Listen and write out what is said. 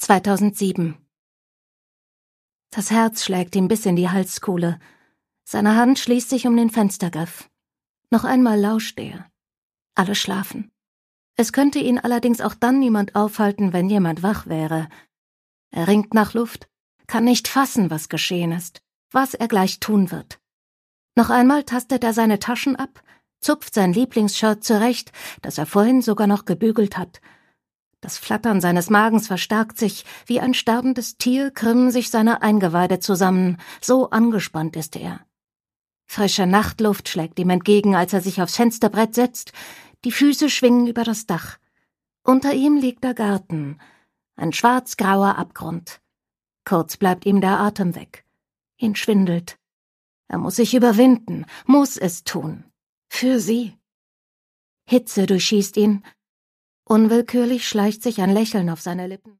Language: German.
2007. Das Herz schlägt ihm bis in die Halskuhle. Seine Hand schließt sich um den Fenstergriff. Noch einmal lauscht er. Alle schlafen. Es könnte ihn allerdings auch dann niemand aufhalten, wenn jemand wach wäre. Er ringt nach Luft, kann nicht fassen, was geschehen ist, was er gleich tun wird. Noch einmal tastet er seine Taschen ab, zupft sein Lieblingsshirt zurecht, das er vorhin sogar noch gebügelt hat. Das Flattern seines Magens verstärkt sich, wie ein sterbendes Tier krümmen sich seine Eingeweide zusammen, so angespannt ist er. Frische Nachtluft schlägt ihm entgegen, als er sich aufs Fensterbrett setzt, die Füße schwingen über das Dach. Unter ihm liegt der Garten, ein schwarz-grauer Abgrund. Kurz bleibt ihm der Atem weg. Ihn schwindelt. Er muss sich überwinden, muss es tun. Für sie. Hitze durchschießt ihn. Unwillkürlich schleicht sich ein Lächeln auf seine Lippen.